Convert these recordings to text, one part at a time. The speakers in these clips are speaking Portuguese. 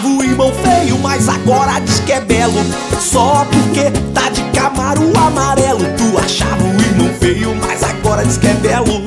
achava o irmão feio, mas agora diz que é belo. Só porque tá de Camaro amarelo. Tu achava o irmão feio, mas agora diz que é belo.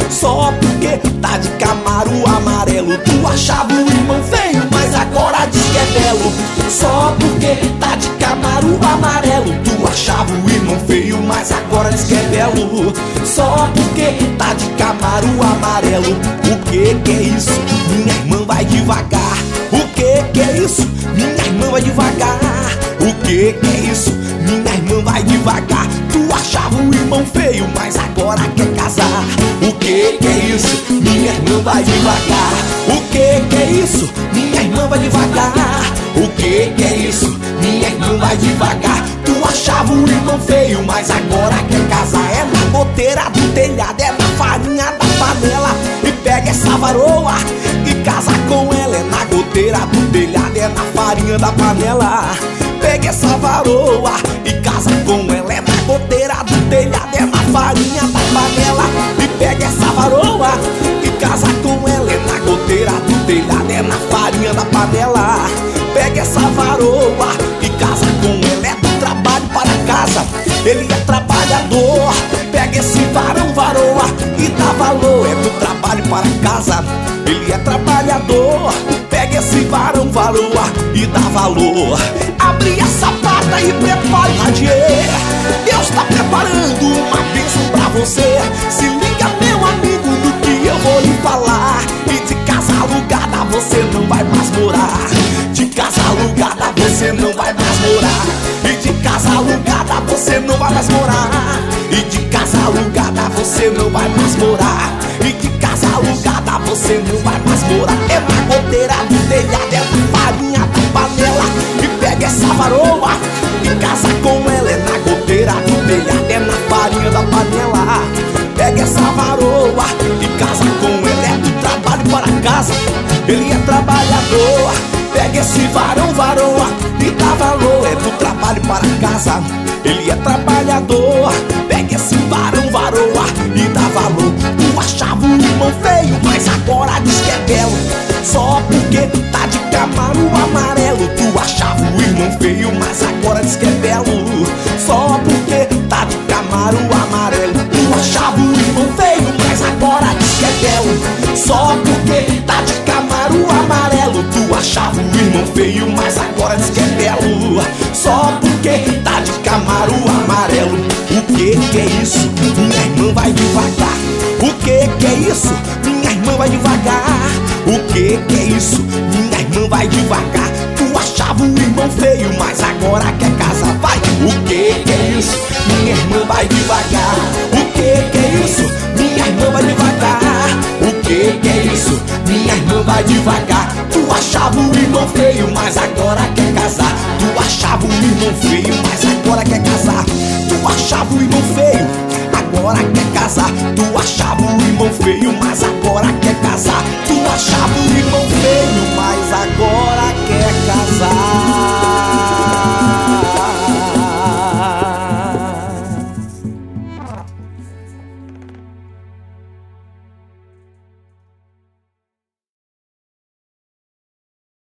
Só porque tá de Camaro amarelo. Tu achava o irmão feio, mas agora diz que é belo. Só porque tá de Camaro amarelo. Tu achava o irmão feio, mas agora diz que é belo. Só porque tá de Camaro amarelo. O que é isso? Minha irmã vai devagar. O que é isso? Minha irmã vai devagar. O que é isso? Minha irmã vai devagar. Tu achava o irmão feio, mas agora quer casar. O que é isso? Minha irmã vai devagar. O que é isso? Minha irmã vai devagar. O que é isso? Minha irmã vai devagar. Tu achava o irmão feio, mas agora quer casar. É na goteira do telhado, é na farinha da panela. E pega essa varoa e casa com ela. É na goteira do telhado, é na farinha da panela. Pega essa varoa e casa com ela. É na goteira do telhado, é na farinha da panela. E pega essa varoa e casa com ela. É na goteira do telhado, é na farinha da panela. Pega essa varoa e casa com ela. É do trabalho para casa, ele é trabalhador. Pega esse varão, varoa e dá valor. É do trabalho para casa, ele é trabalhador. Pega esse varão, varoa e dá valor. Abre essa porta e prepare o radier. Deus tá preparando uma bênção pra você. Se liga, meu amigo, no que eu vou lhe falar. E de casa alugada você não vai mais morar. De casa alugada você não vai mais morar. E de casa alugada você não vai mais morar. E de casa alugada você não vai mais morar. E de casa alugada você não vai mais morar. É na goteira do telhado, é na farinha da panela. E pega essa varoa e casa com ela. É na goteira do telhado, é na farinha da panela. Pega essa varoa e casa com ela. É do trabalho para casa, ele é trabalhador. Pega esse varão, varoa e dá valor. É do trabalho para casa, ele é trabalhador. Pega esse varão, varoa e dá valor. Tu achava o irmão feio, mas agora diz que é belo. Só porque tá de Camaro amarelo. Tu achava o irmão feio, mas agora diz que é belo. Só porque tá de Camaro amarelo. Tu achava o irmão feio, mas agora diz que é belo. Só porque tá de Camaro amarelo. Tu achava o irmão feio, mas agora diz que é belo. Só porque tá de Camaro amarelo. O que é isso? Minha irmã vai devagar. O que é isso? Minha irmã vai devagar. O que é isso? Minha irmã vai devagar. Tu achava o irmão feio, mas agora quer casar. Vai! O que é isso? Minha irmã vai devagar. O que é isso? Minha irmã vai devagar. O que é isso? Minha irmã vai devagar. Tu achava o irmão feio, mas agora quer casar. Tu achava o irmão feio, mas agora quer casar. Tu achava o irmão feio, agora quer casar. Tu achava o irmão feio, mas agora quer casar. Tu achava o irmão feio, mas agora